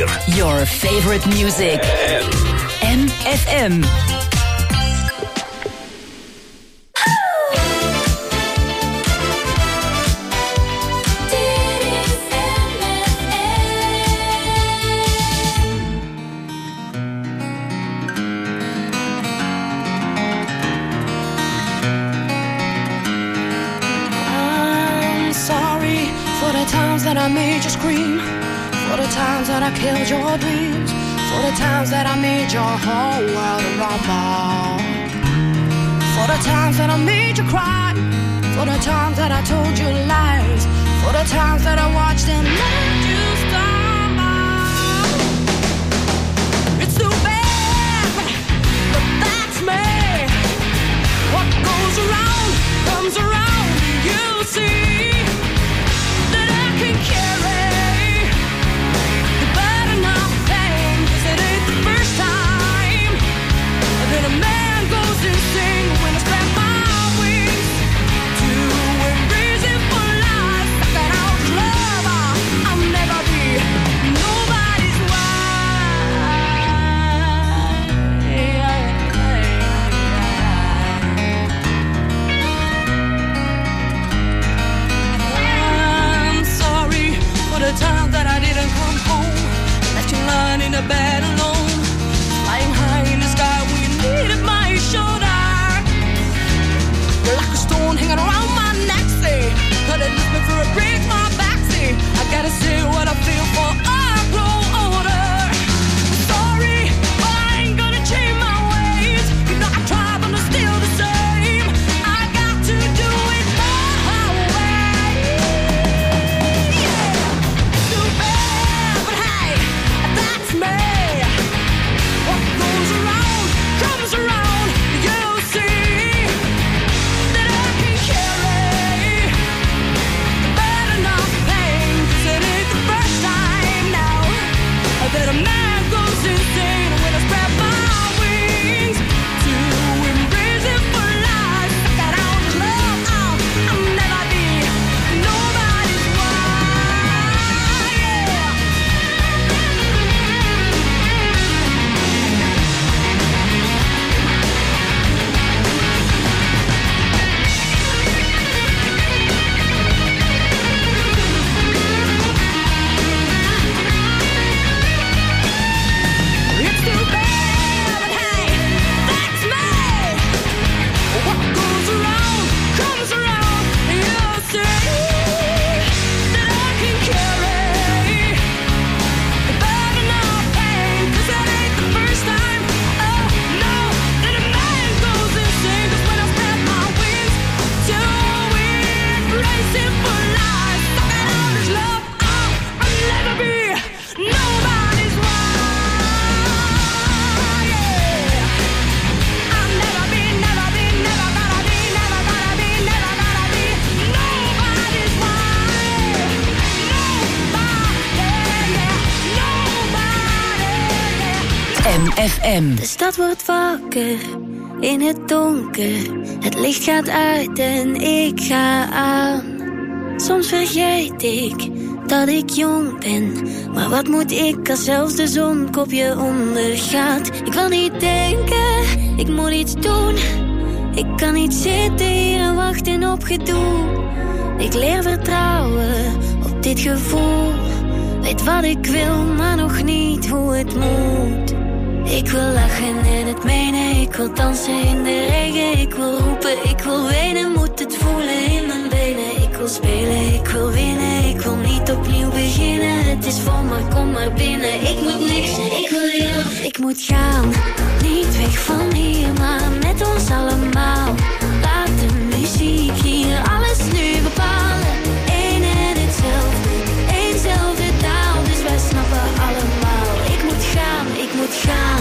4. Your favorite music. MFM. That I made you scream, for the times that I killed your dreams, for the times that I made your whole world a rumble, for the times that I made you cry, for the times that I told you lies, for the times that I watched and let you stumble. It's too bad, but that's me. What goes around comes around, you see. Can carry the burden of pain, 'cause it ain't the first time that a man goes insane when I spread my wings to embrace it for life. Sucking out love, I'll never be nobody's wife. For the time that I didn't come home, left you lying in the bed alone, flying high in the sky when you needed my shoulder. You're like a stone hanging around my neck, say, but it left me for a break, my back, say, I gotta say what I feel for I grow older. Sorry, but I ain't gonna change my ways. You know I try, but I'm still the same. I got to do it my way. What goes around comes around, you see that I can carry the burden of pain, 'cause it ain't the first time now that a man goes insane when I spread my wings to embrace it for life. Suck it out, love out, I'll never be nobody's wife. Yeah. It's too bad, but hey, that's me. What goes around comes around. You say that I can carry the burden of pain, 'cause that ain't the first time. Oh no, that a man goes insane. 'Cause when I spread my wings to embrace it for life, suck it out as love, I'll never be nobody's wife. Yeah. I'll never be, never be, never gonna be, never gonna be, never gonna be nobody's wife. Nobody, yeah, nobody, yeah. MFM. De stad wordt wakker in het donker. Het licht gaat uit en ik ga aan. Soms vergeet ik dat ik jong ben. Maar wat moet ik als zelfs de zon kopje ondergaat? Ik wil niet denken, ik moet iets doen. Ik kan niet zitten hier en wachten op gedoe. Ik leer vertrouwen op dit gevoel. Weet wat ik wil, maar nog niet hoe het moet. Ik wil lachen en het menen, ik wil dansen in de regen. Ik wil roepen, ik wil wenen, moet het voelen in mijn benen. Ik wil spelen, ik wil winnen, ik wil niet opnieuw beginnen. Het is vol, maar kom maar binnen. Ik moet niks, ik wil heel. Ik moet gaan, niet weg van hier, maar met ons allemaal. Laat de muziek hier alles nu bepalen. Eén en hetzelfde, éénzelfde taal, dus wij snappen allemaal. Ik moet gaan, ik moet gaan.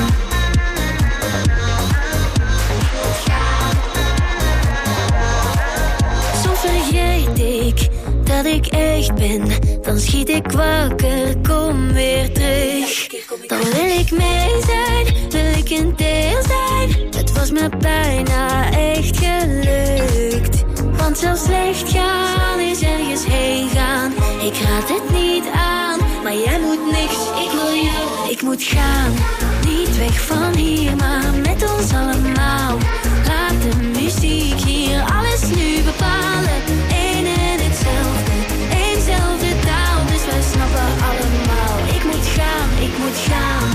Soms vergeet ik dat ik echt ben. Dan schiet ik wakker, kom weer terug. Dan wil ik mee zijn, wil ik een deel zijn. Het was me bijna echt gelukt. Want zelfs slecht gaan is ergens heen gaan. Ik raad het niet aan, maar jij moet niks, ik wil jou. moet gaan, niet weg van hier, maar met ons allemaal. Laat de muziek hier alles nu bepalen. Eén en hetzelfde, éénzelfde taal, dus wij snappen allemaal. Ik moet gaan, ik moet gaan.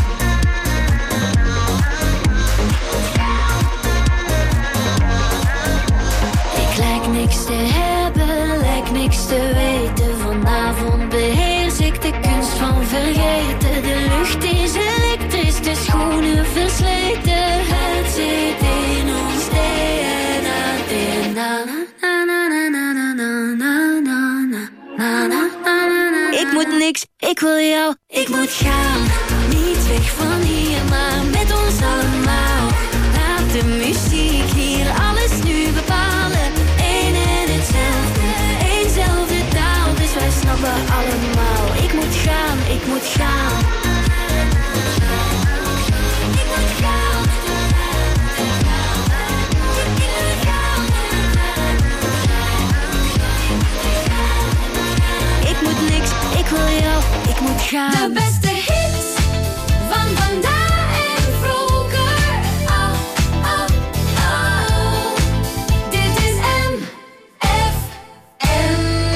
Ik lijk niks te hebben, lijk niks te weten. Vanavond beheers ik de kunst van vergeten. De lucht is elektrisch, de schoenen versleten. Het zit in ons DNA. Ik moet niks, ik wil jou. Ik moet gaan, niet weg van hier, maar met ons allemaal. Laat de muziek hier alles nu bepalen. Eén en hetzelfde, éénzelfde taal, dus wij snappen allemaal. Ik moet gaan, ik moet gaan. Ik moet gaan. Ik moet niks, ik wil jou, ik moet gaan. De beste hits van vandaag en vroeger. Oh, oh, oh. Dit is MFM.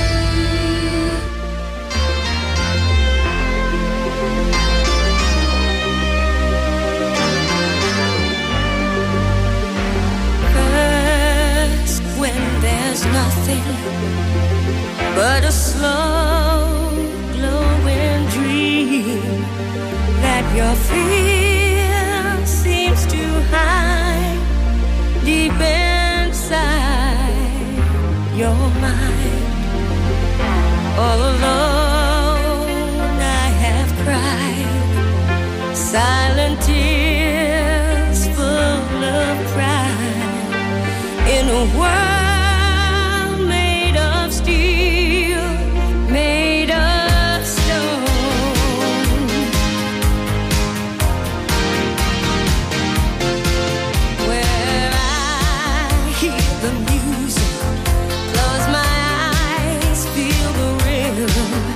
First, when there's nothing but a slow glowing dream that your fear seems to hide deep inside your mind. All alone I have cried silent tears full of pride in a world made of steel, made of stone, where I hear the music, close my eyes, feel the rhythm.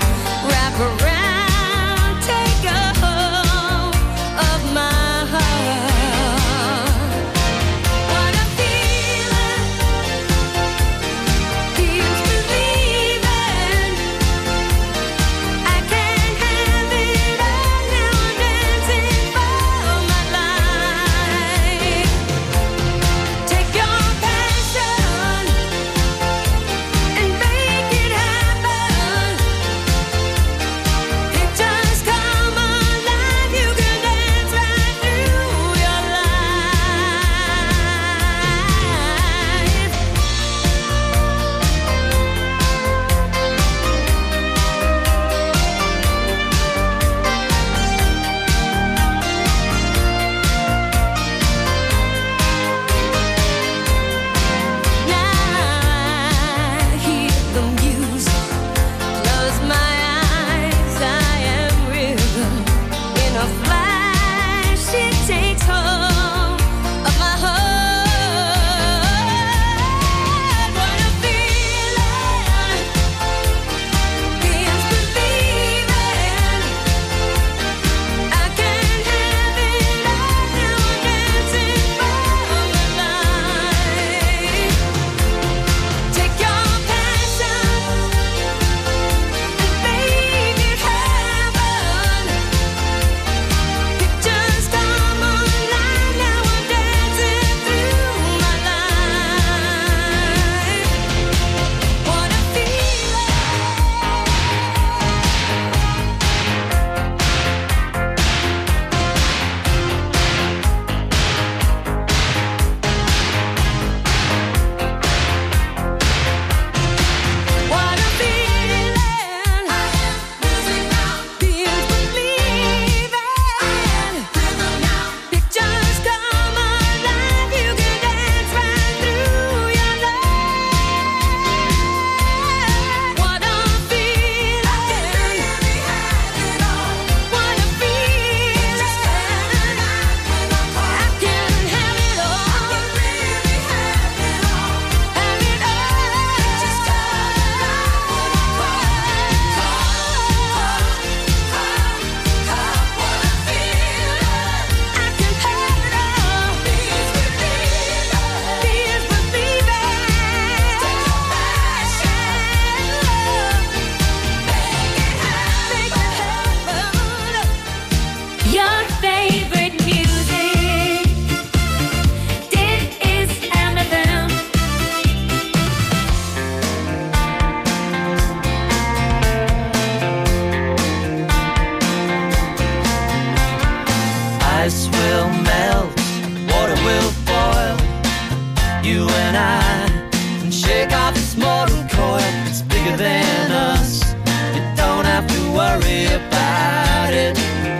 quicker than us. You don't have to worry about it.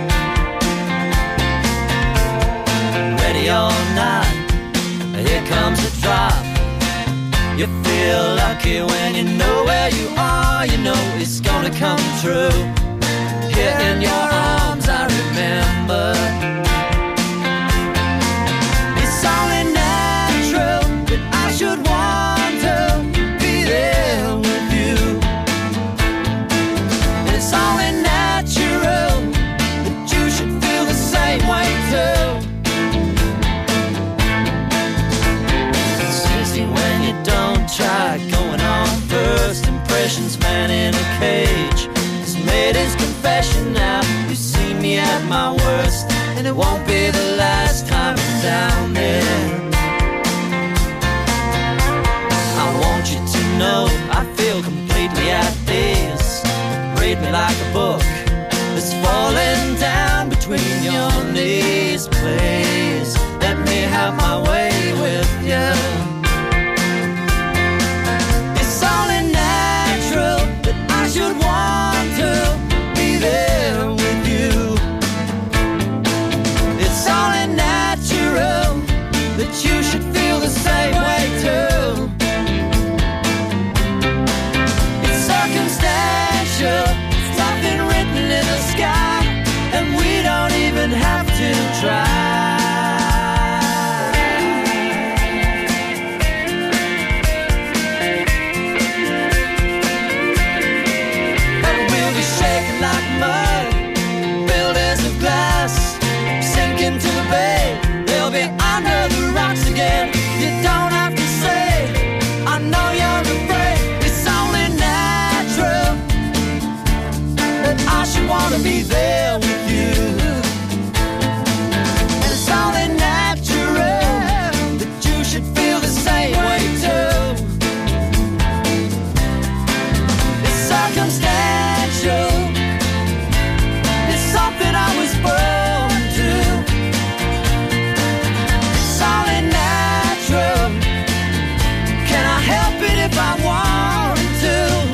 Ready or not, here comes the drop. You feel lucky when you know where you are. You know it's gonna come true. Here in your arms I remember. It's only natural that I should want to be there with you. It's only natural that you should feel the same way too. It's easy when you don't try. Going on first impressions, man in a cage. He's made his confession now. You see me at my worst, and it won't be the last time I'm down there. I want you to know I feel completely at ease. Read me like a book that's falling down between your knees. Please let me have my way with you. It's only natural that I should want to be there with you. It's only natural that you should feel the same way too. It's circumstantial, it's nothing written in the sky, and we don't even have to try. But we'll be shaking like mud, buildings of glass, sinking to the bay. They'll be under the rocks again. You don't have to say, I know you're afraid. It's only natural that I should want to be there with you. And it's only natural that you should feel the same way too. It's circumstantial, it's something I was born to. It's only natural. Can I help it if I want to?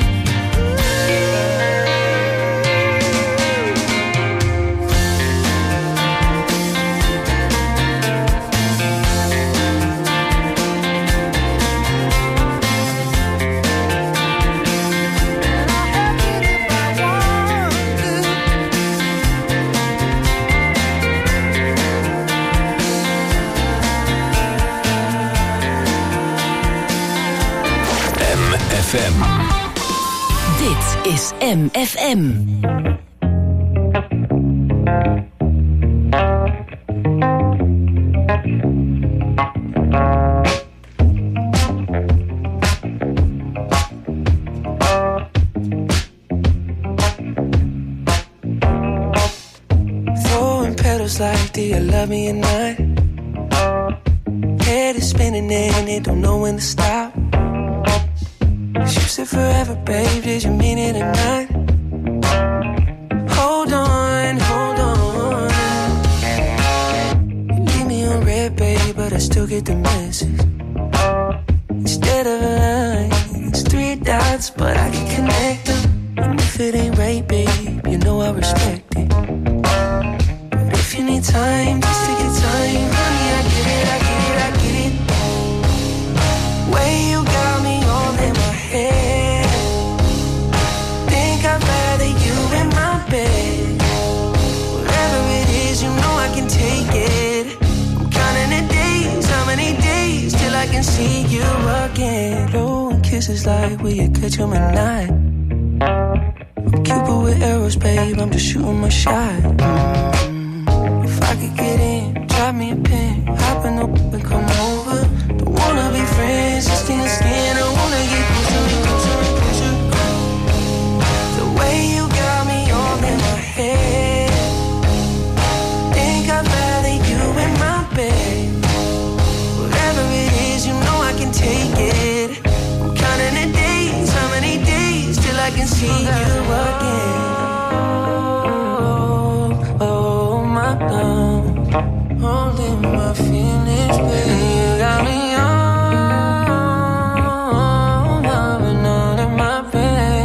MFM. Dit is MFM. Throwing petals like, do you love me or not? Head is spinning and it don't know when to stop. You said forever, babe, did you mean it or not? Hold on, hold on. You leave me on red, babe, but I still get the message. Instead of a line, it's 3 dots, but I can connect them. And if it ain't right, babe, you know I respect it. But if you need time, just take your time. Honey, I get it, I get it, I get it. Way you got me all in my head. Think I'd rather you in my bed. Whatever it is, you know I can take it. I'm counting the days, how many days till I can see you again. Blowing kisses like, will you catch 'em at night? I'm Cupid with arrows, babe, I'm just shooting my shot. If I could get in, drop me a pin, hop in the and come over. Don't wanna be friends, just skin to skin. I wanna get closer and closer and closer. The way you got me all in my head. Think I'd rather you in my bed. Whatever it is, you know I can take it. I'm counting the days, how many days till I can see you again. Oh my God, holding my feelings, baby. You got me on, I've been on in my bed.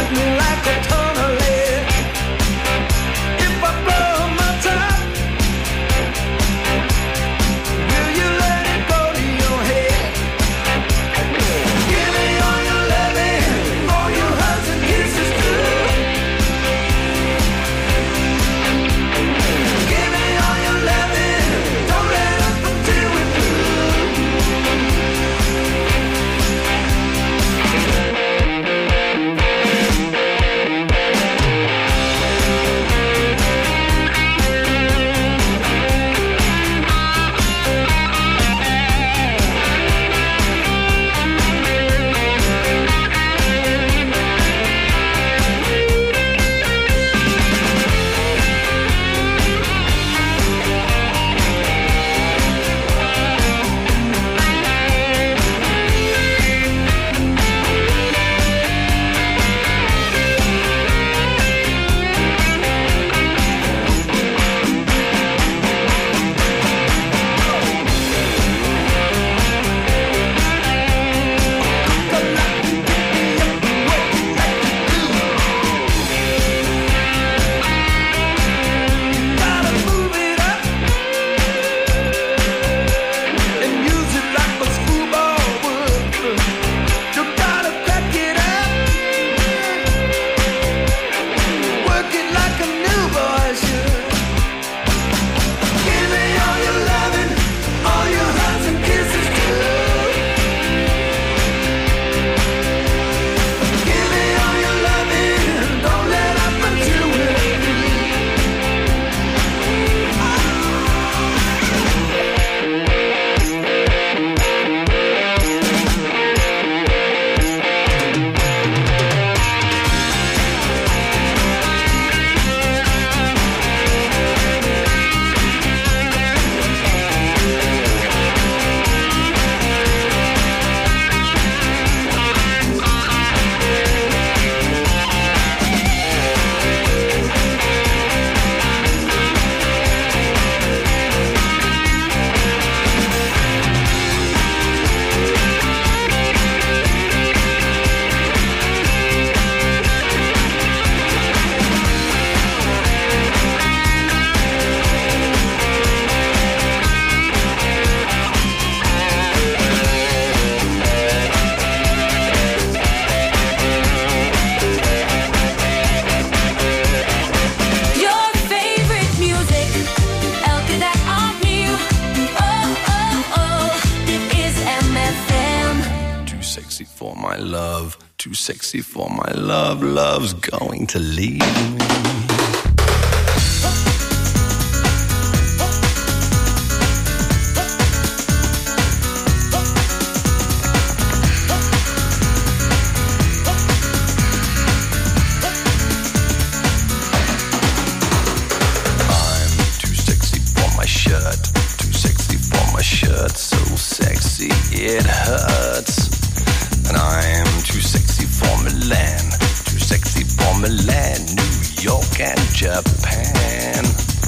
Too sexy for my love, love's going to leave me. It hurts, and I'm too sexy for Milan, too sexy for Milan, New York and Japan.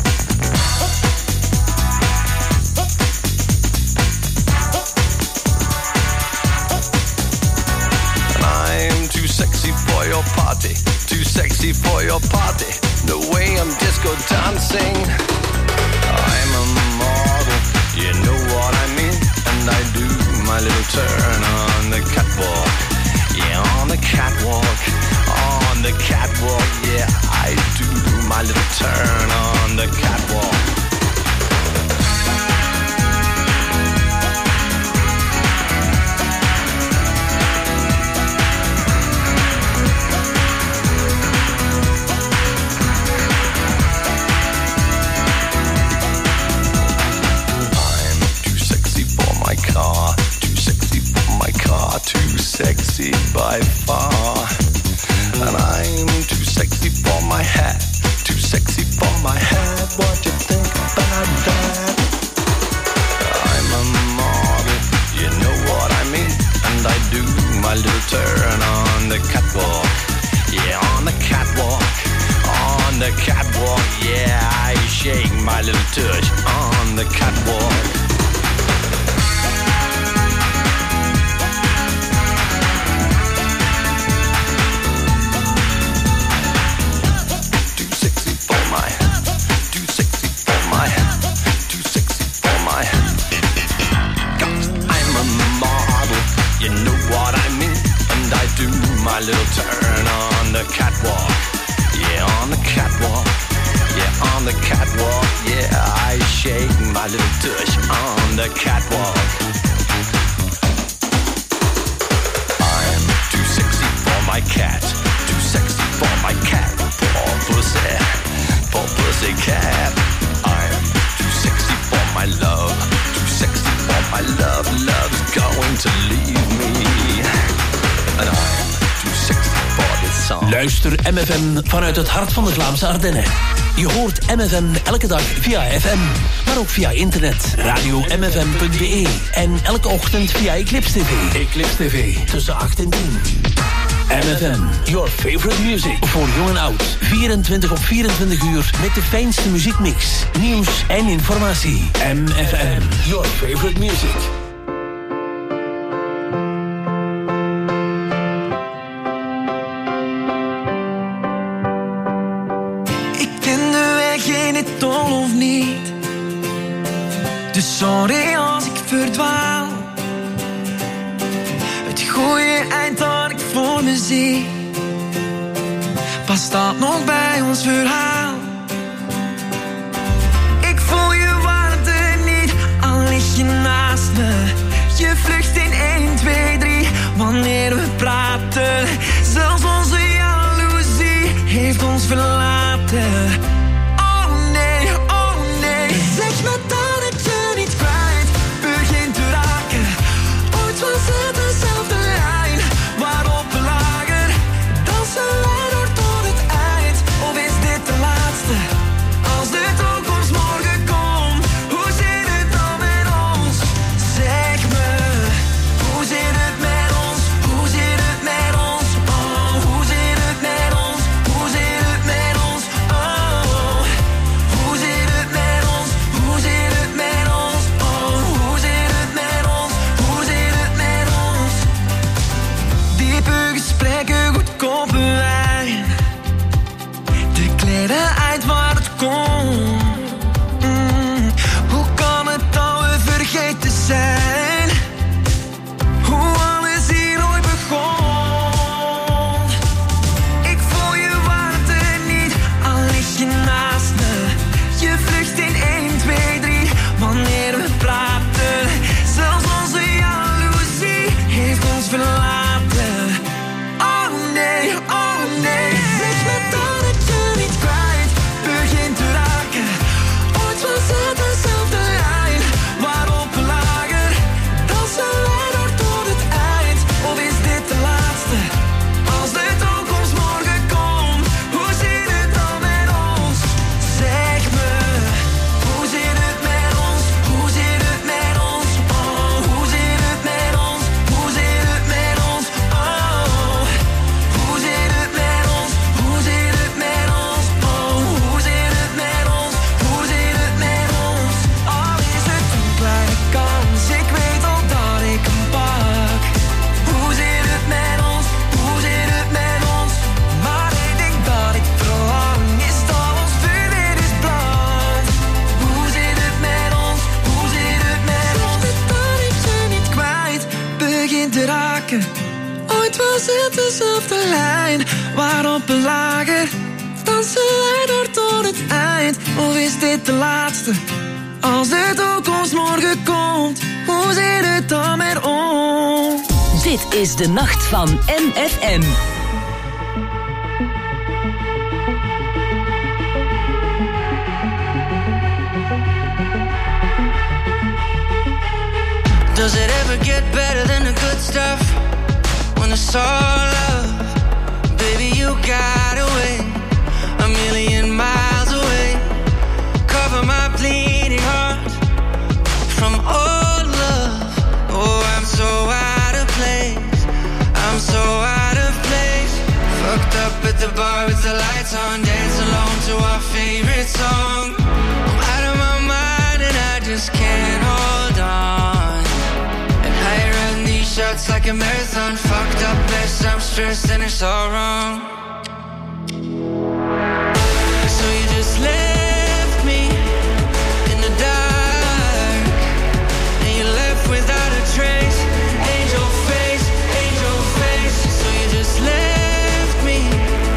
And I'm too sexy for your party, too sexy for your party, the way I'm disco dancing. I'm a model, you know what I mean, and I do my little turn on the catwalk, yeah, on the catwalk, on the catwalk, yeah, I do my little turn on the catwalk. Too sexy by far, and I'm too sexy for my hat, too sexy for my hat. What do you think about that? I'm a model, you know what I mean, and I do my little turn on the catwalk, yeah, on the catwalk, on the catwalk, yeah, I shake my little touch on the catwalk. the catwalk. Yeah, on the catwalk. Yeah, on the catwalk. Yeah, I shake my little tush on the catwalk. I'm too sexy for my cat. Too sexy for my cat. Poor pussy cat. I'm too sexy for my love. Too sexy for my love. Love's going to leave me. And I'm too sexy for this song. Luister MFM vanuit het hart van de Vlaamse Ardennen. Je hoort MFM elke dag via FM, maar ook via internet. Radio-mfm.be en elke ochtend via Eclipse TV. Eclipse TV, tussen 8 en 10. MFM, your favorite music. Voor jong en oud. 24 op 24 uur met de fijnste muziekmix, nieuws en informatie. MFM, your favorite music. Ik ken de weg in het dol of niet. Dus sorry als ik verdwaal. Het goede eind dat ik voor me zie, past dat nog bij ons verhaal? Ik voel je warmte niet, al lig je naast me. Je vlucht in 1, 2, 3, wanneer we praten. Zelfs onze jaloezie heeft ons verlaten. Oh nee, zeg me dat ik je niet kwijt begint te raken. Ooit was het dezelfde lijn waarop we lagen. Dansen wij door tot het eind, of is dit de laatste? Als de toekomst morgen komt, hoe zit het dan met ons? Zeg me, hoe zit het met ons? Hoe zit het met ons? Oh, hoe zit het met ons? Hoe zit het met ons? Oh, hoe zit het met ons? Hoe zit het met ons? Oh, hoe zit het met ons? Hoe zit het met ons? Diepe gesprekken, goedkope wijn. De kleren uit waar het komt. Hoe kan het dat we vergeten zijn? Hoe alles hier ooit begon. Ik voel je warmte niet, al lig je naast me. Je vlucht in 1, 2, 3, wanneer we praten. Zelfs onze jaloezie heeft ons verlaten. Oh nee, zeg me dat ik je niet kwijt begint te raken. Ooit was het dezelfde lijn waarop we lagen. Dansen wij door tot het eind, of is dit de laatste? Als de toekomst morgen komt, hoe zit het dan met ons? Zeg me, hoe zit het met ons? Hoe zit het met ons? Oh, hoe zit het met ons? Hoe zit het met ons? Oh, hoe zit het met ons? Hoe zit het met ons? Oh, hoe zit het met ons? Hoe zit het met ons? Al is het een kleine kans, ik weet al dat ik hem pak. Hoe zit het met ons? Hoe zit het met ons? Maar ik denk dat ik verlang is dat ons vuur weer is brand. Hoe zit het met ons? Hoe zit het met ons? Zeg me dat ik je niet kwijt begint te raken. Ooit was het dezelfde lijn waarop we lagen. Dansen wij door tot het eind, of is dit de laatste? Als de toekomst morgen komt, hoe zit het dan met ons? Dit is de nacht van MFM. Does it ever get better than the good stuff? When it's all love, baby, you got away 1,000,000 miles away. Cover my bleeding heart from all love. Oh, I'm so out of place. I'm so out of place. Fucked up at the bar with the lights on, dance alone to our favorite song. I'm out of my mind and I just can't hold on. And I run these shots like a marathon. Fucked up mess, I'm stressed and it's all wrong. So you just left me in the dark, and you left without a trace. Angel face, so you just left me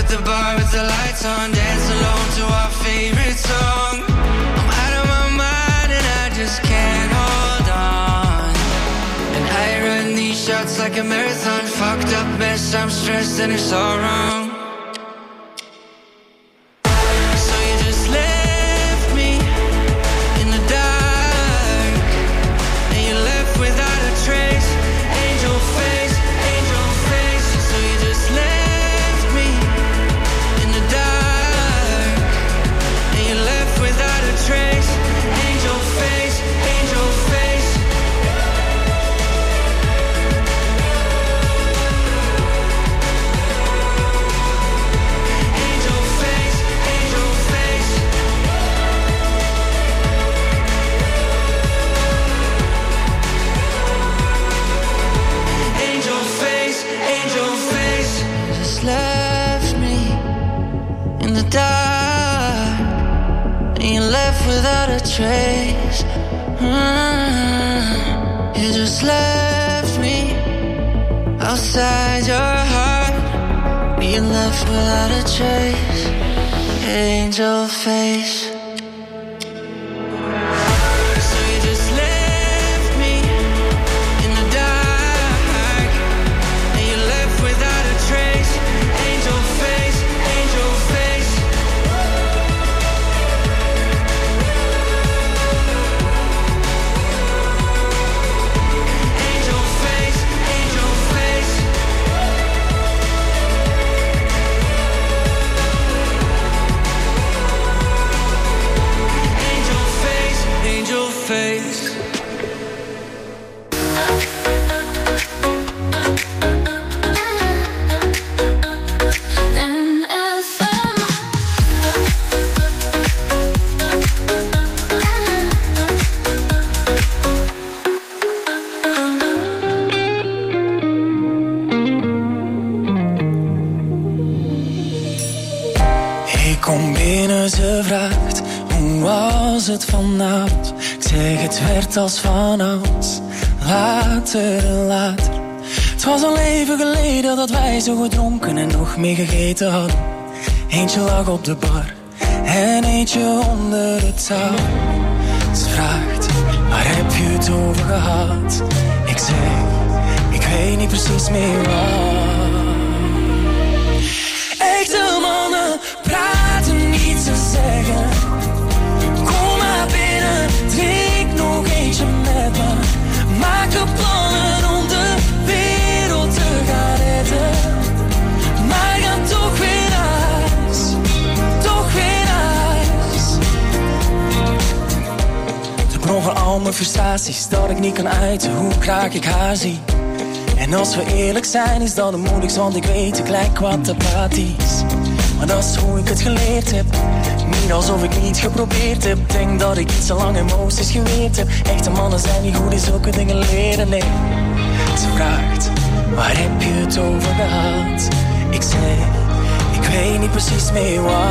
the bar with the lights on, dance alone to our favorite song. I'm out of my mind and I just can't hold on. And I run these shots like a marathon, fucked up mess, I'm stressed and it's all wrong. So you just left me in the dark, and you left without a trace. Angel face, angel face. So you just left me in the dark, and you left without a trace. Angel face, angel face. Angel face, angel face. Angel face, angel face. Just left me in the dark, and you left without a trace. You just left me outside your heart, you left without a trace. Angel face. So you just left me in the dark, and you left without a trace. Angel face, angel face. Angel face, angel face. Angel face, angel face. Ik kom binnen, ze vraagt, hoe was het vanavond? Ik zeg, het werd als vanouds, later en later. Het was al even geleden dat wij zo gedronken en nog meer gegeten hadden. Eentje lag op de bar en eentje onder het touw. Ze vraagt, waar heb je het over gehad? Ik zeg, ik weet niet precies meer wat. Echte mannen praten niet, ze zeggen, kom maar binnen, drink nog eentje met me. Maken plannen om de wereld te gaan redden, maar ga toch weer naar huis, toch weer naar huis. Er proppen al mijn frustraties dat ik niet kan uiten hoe graag ik haar zie. En als we eerlijk zijn is dat het moeilijkst, want ik weet tegelijk wat de praat is. Maar dat is hoe ik het geleerd heb, niet alsof ik niet geprobeerd heb. Denk dat ik iets te lang emoties geweerd heb. Echte mannen zijn niet goed in zulke dingen leren, nee. Ze vraagt, waar heb je het over gehad? Ik zeg, ik weet niet precies meer wat.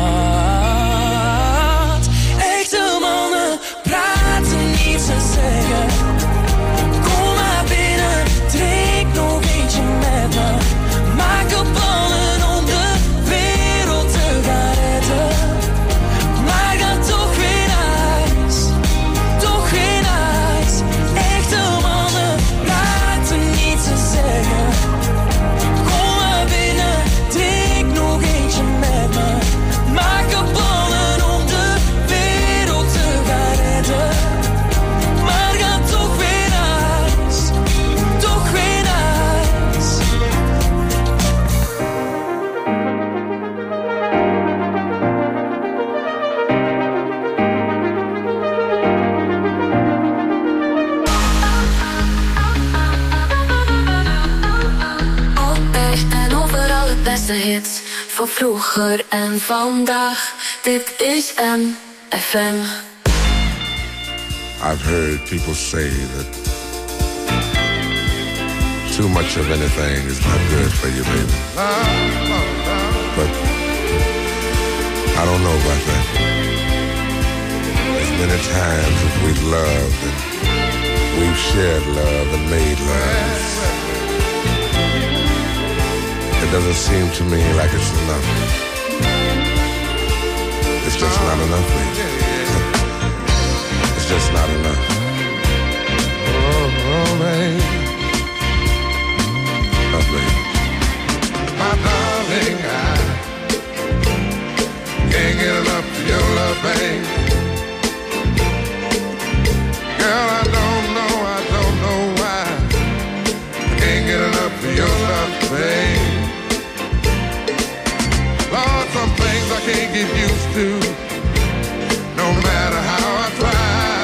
Echte mannen praten niet, ze zeggen, kom maar binnen, drink nog eentje met me. Maak een plannen om de wereld te gaan redden, maar ga toch weer naar huis, toch weer naar huis. Echte mannen praten niet, ze zeggen, kom maar binnen, drink nog eentje met me. Maak een plannen om de wereld te gaan redden, maar ga toch weer naar huis, toch weer naar huis. Altijd en overal het beste hits van vroeger en vandaag. Dit is MFM. I've heard people say that too much of anything is not good for you, baby. But I don't know about that. As many times as we've loved and we've shared love and made love, it doesn't seem to me like it's enough. It's just not enough, baby. It's just not enough. Oh, baby. Oh, baby. My darling, I can't get enough of your love, baby. Girl, I don't know why I can't get enough of your love, baby. Lord, some things I can't get used to, no matter how I try.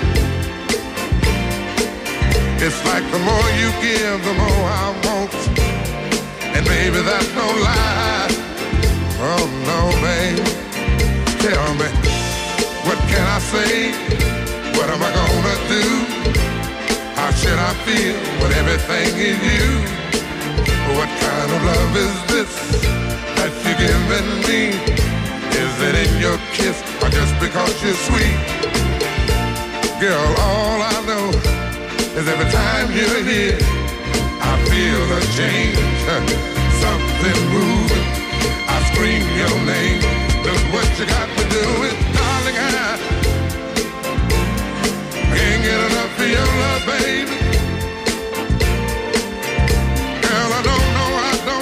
It's like the more you give, the more I want, and baby, that's no lie. Oh no, baby, tell me, what can I say? What am I gonna do? How should I feel when everything is you? What kind of love is this that you're giving me? Is it in your kiss or just because you're sweet? Girl, all I know is every time you're here, I feel a change, something moving. I scream your name. Look what you got to do it, darling. I can't get enough of your love, baby. Girl, I don't know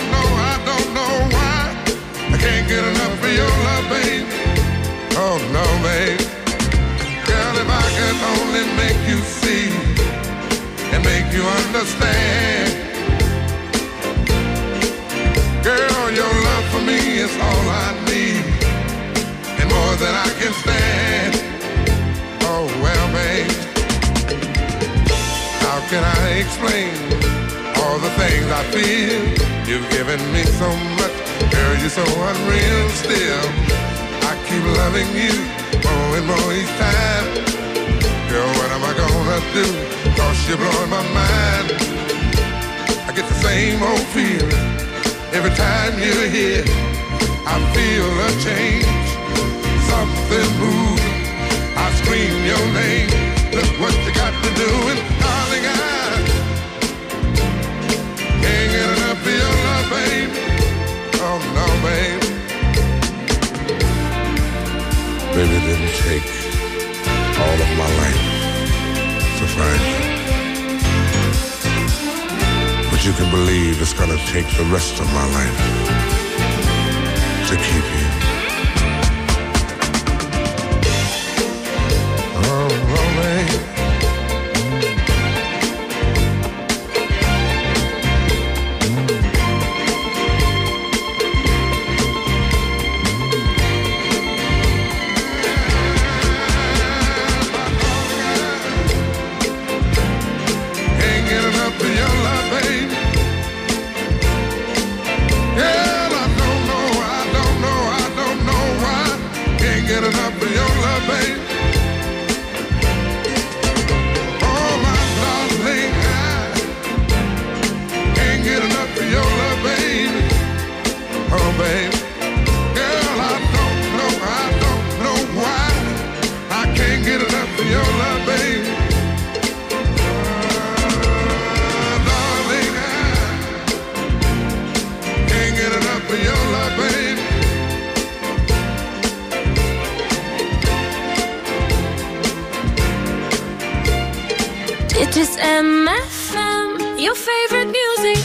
why I can't get enough of your love, baby. Oh no, baby. Girl, if I could only make you see and make you understand. Girl, your love for me is all I need, and more than I can stand. Oh well, babe, how can I explain all the things I feel? You've given me so much, girl, you're so unreal still. I keep loving you more and more each time. Girl, what am I gonna do? 'Cause you're blowing my mind. I get the same old feeling every time you're here. I feel a change, something moving. I scream your name. Look what you got to do, and darling, I can't get enough of your love, baby. Oh no, baby. Baby, it didn't take all of my life to find you, but you can believe it's gonna take the rest of my life to keep you. It is MFM, your favorite music.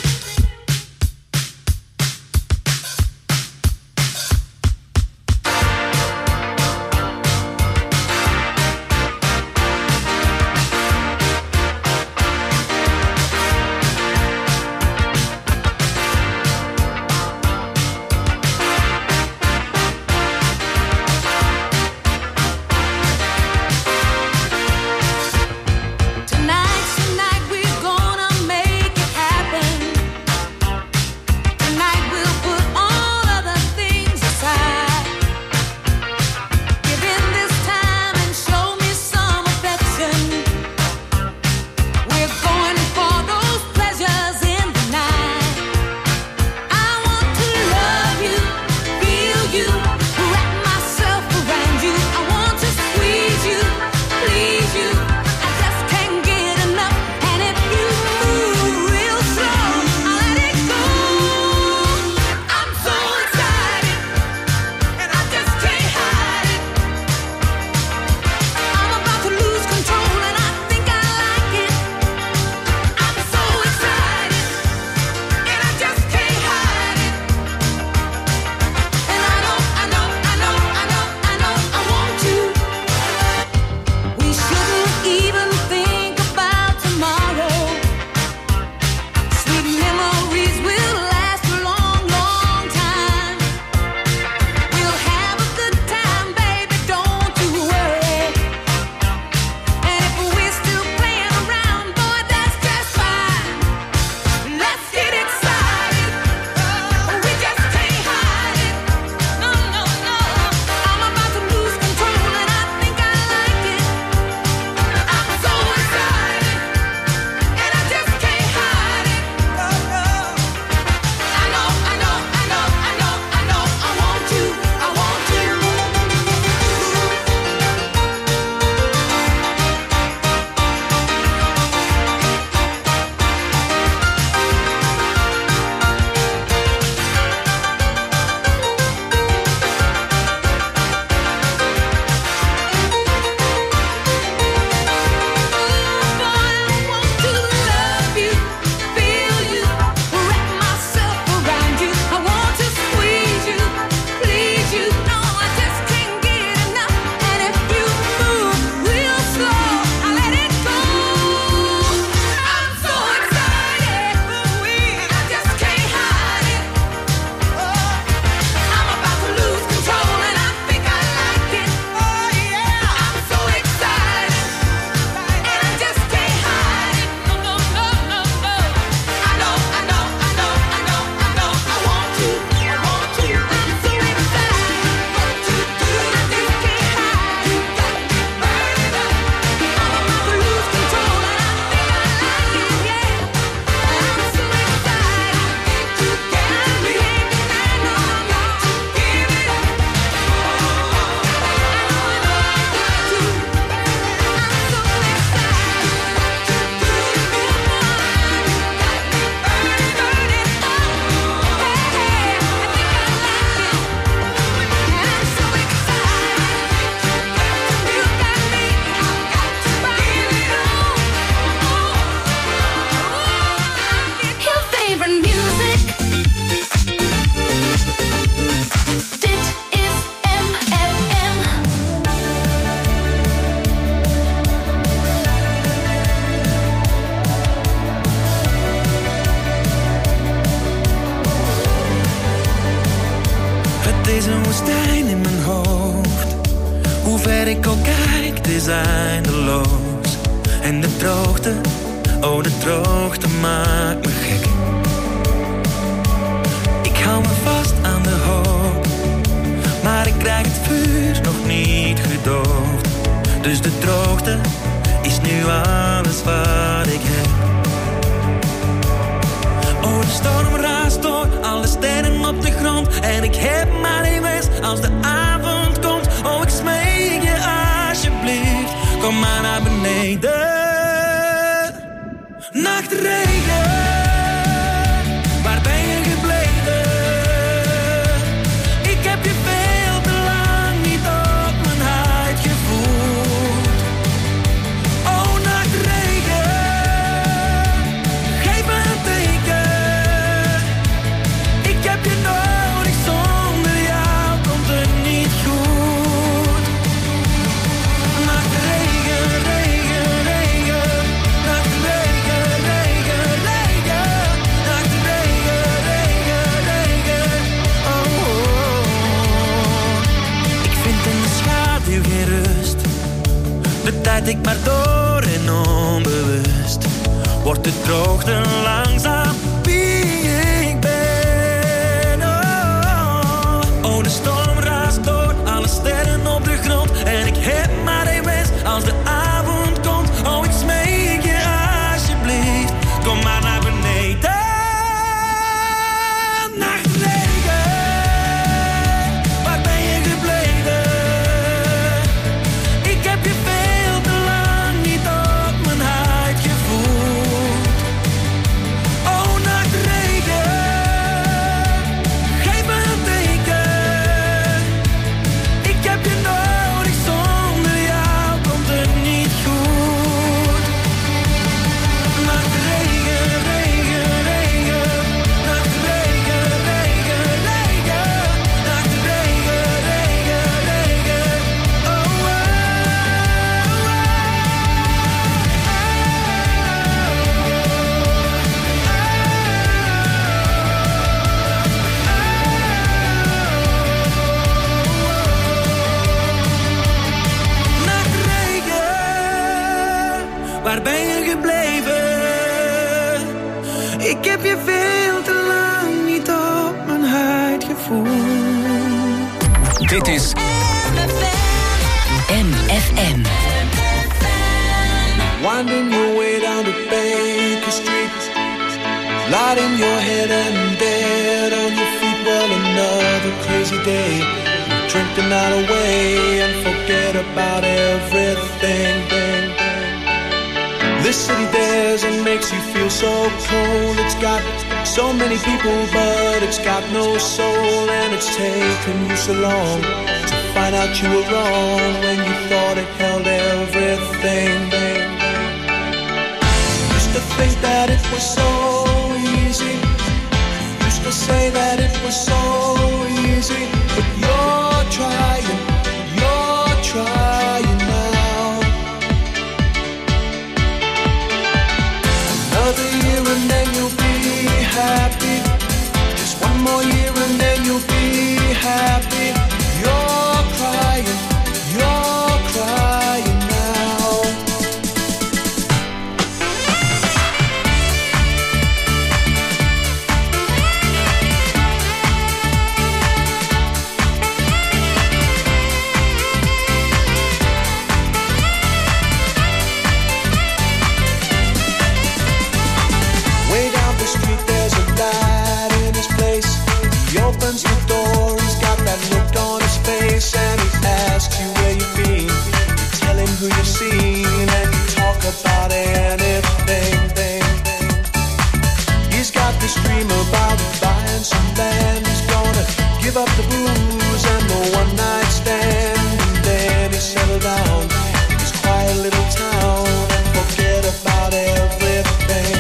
Tonight we're gonna make it happen. is een woestijn in mijn hoofd. Hoe ver ik ook kijk, het is eindeloos. En de droogte, oh de droogte maakt me gek. Ik hou me vast aan de hoop, maar ik krijg het vuur nog niet gedoofd. Dus de droogte is nu alles wat ik heb. Oh, de storm raast door alle sterren op de grond. En ik heb maar één wens als de avond komt. Oh, ik smeek je alsjeblieft, kom maar naar beneden. Nachtregen, waar ben je gebleven? Ik heb je veel te lang niet op mijn huid gevoeld. Oh, nachtregen, geef me een teken. Ik heb je nodig, zonder jou komt het niet goed. Nachtregen, regen, regen, nachtregen, regen, regen, nachtregen, regen, regen. Oh, oh, oh. Ik vind in de schaduw geen rust. De tijd ik maar door en onbewust wordt de droogte langzaam wie ik ben. Oh, oh, de storm raast door alle sterren op de grond. En ik heb maar één wens als de avond komt. Oh, ik smeek je alsjeblieft, kom maar naar beneden. Nachtregen, waar ben je gebleven? Ik heb je veel te lang niet op mijn huid gevoeld. Oh, nachtregen, geef me een teken. Ik heb je nodig, zonder jou komt het niet goed. Nachtregen, regen, regen, nachtregen, regen, regen, nachtregen, regen, regen. Oh, oh, oh. Nachtregen, waar ben je gebleven? Ik heb je veel te lang niet op mijn huid gevoeld. Dit is MFM. Winding your way down to Baker Street, lighting your head and dead on your feet. Well, another crazy day. Drink the night away and forget about everything. This city dares and makes you feel so cold. It's got so many people, but it's got no soul. And it's taken you so long to find out you were wrong when you thought it held everything. Used to think that it was so easy. Used to say that it was so easy. But you're trying now. Another year and then you'll be happy. Just one more year and then you'll be happy. You're crying now. Way down the street there's a light in his place. He opens the door, he's got that look on his face. And he asks you where you've been. You tell him who you've seen, and you talk about anything. He's got this dream about buying some land. He's gonna give up the booze and the one night stand. And then he settle down in his quiet little town and forget about everything.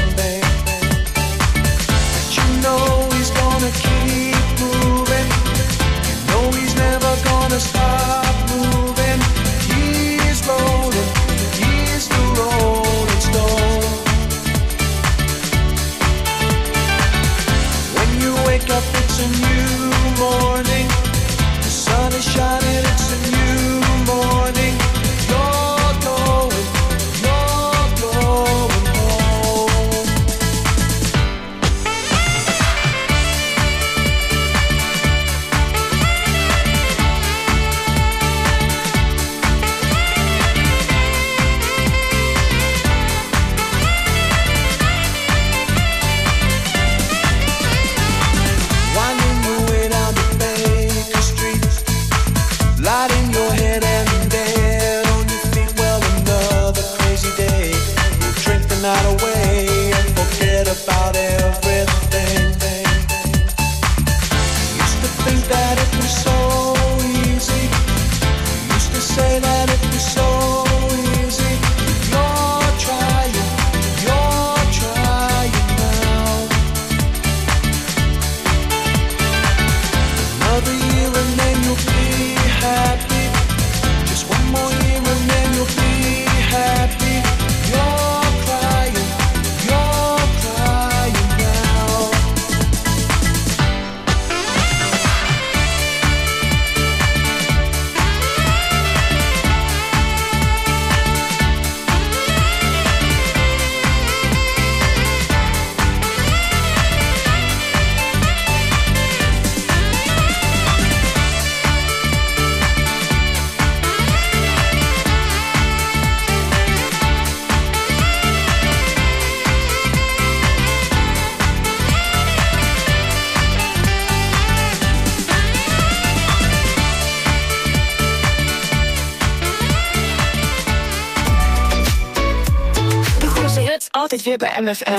But you know he's gonna keep moving. You know he's never gonna stop moving. He's rolling, he's the rolling stone. When you wake up it's a new morning. altijd weer bij MFM.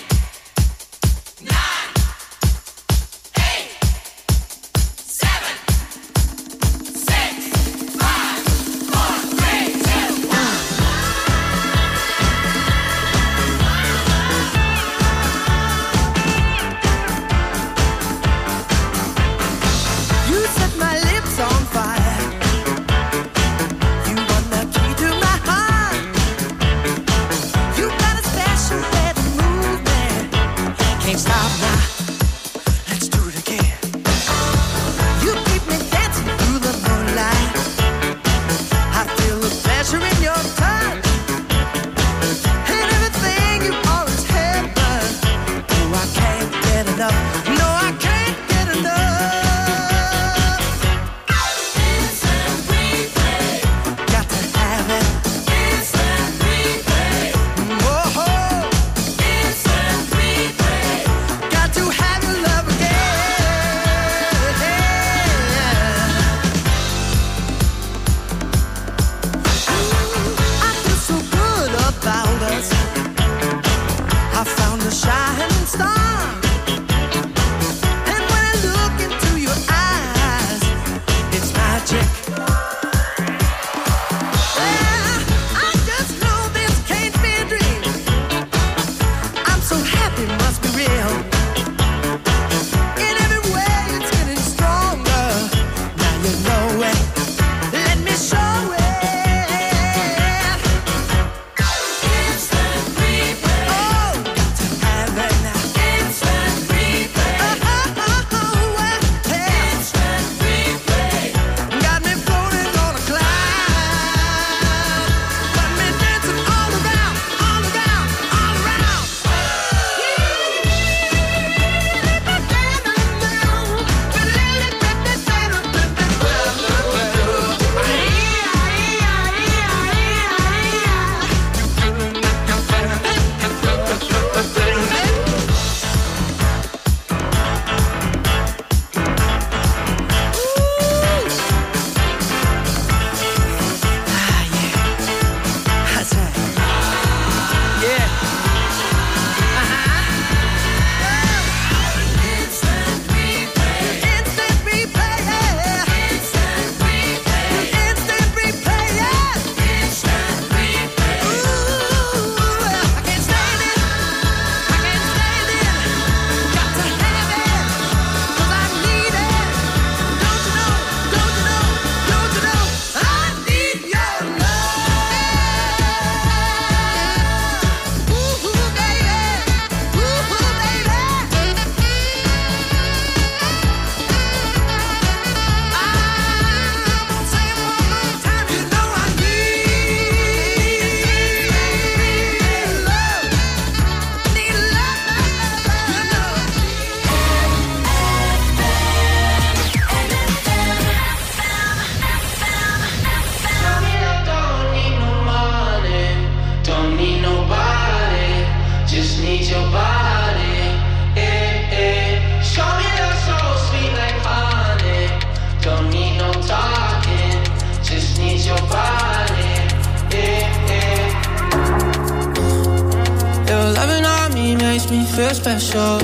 Special.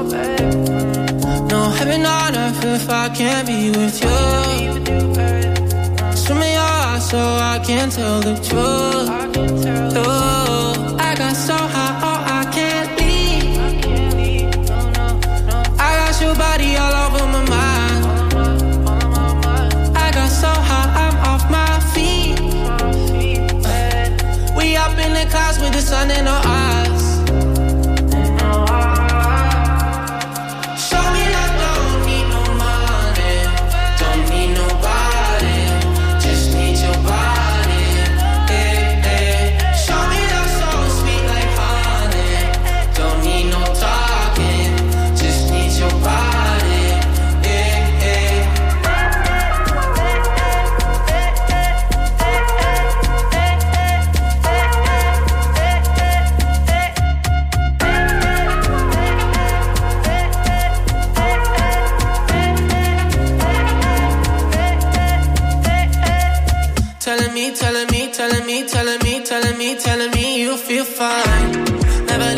No heaven on earth if I can't be with you. Swim in your eyes so I can tell the truth. Oh, I got so high, oh I can't leave. I got your body all over my mind. I got so high, I'm off my feet. We up in the clouds with the sun in our eyes. telling me you feel fine. Never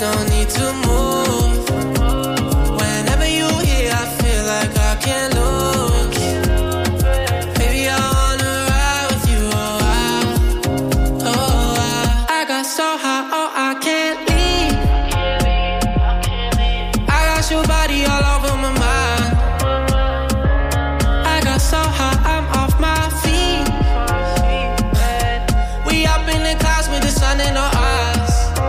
no need to move. Whenever you here, I feel like I can't lose. Baby, I wanna ride with you a while. Oh, I got so high, oh, I can't leave. I got your body all over my mind. I got so high, I'm off my feet. We up in the clouds with the sun in our eyes.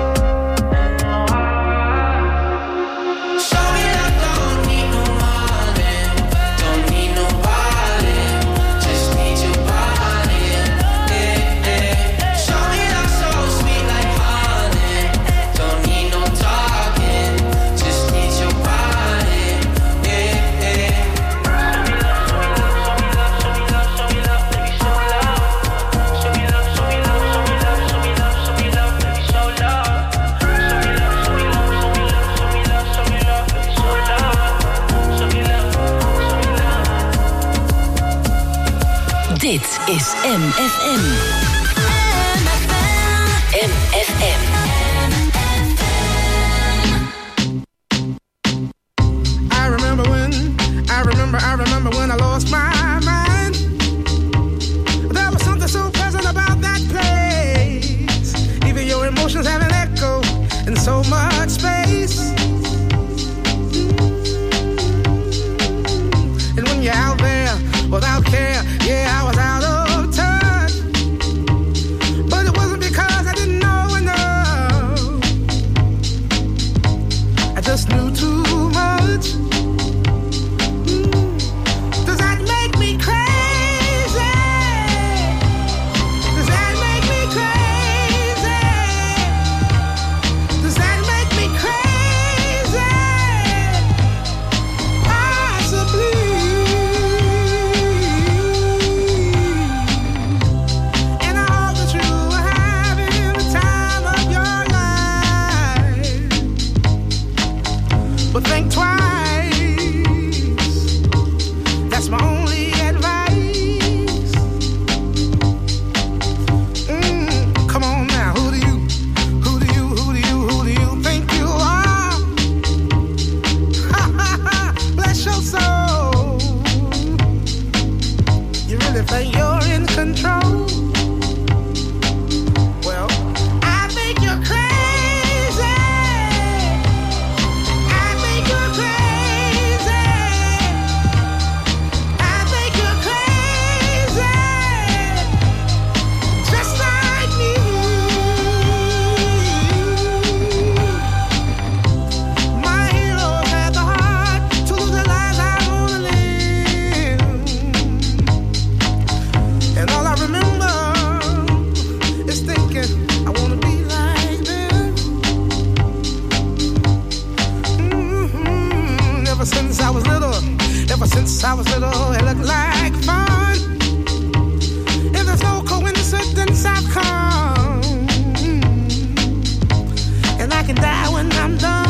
Show me love, don't need no money, don't need nobody, just need your body. Yeah, yeah. Show me love so sweet like honey, don't need no talking, just need your body. Yeah, yeah. Dit is MFM. MFM. I remember when I lost my mind. There was something so pleasant about that place. Even your emotions have an echo in so much space. And when you're out there without care, yeah, I was out of touch. But it wasn't because I didn't know enough. I just knew too much. Does that make me crazy? Does that make me crazy? Does that make me crazy? Possibly. And I hope that you are having the time of your life. But think twice. That's my only advice. Come on now, who do you think you are? Bless your soul. You really think you're in control? Well, I think you're crazy. I think you're crazy. I think you're crazy. Just like me. My heroes had the heart to lose their lives. I wanna live. And all I remember is thinking I wanna be like them. Ever since I was little, it looked like fun. If there's no coincidence, I've come. And I can die when I'm done.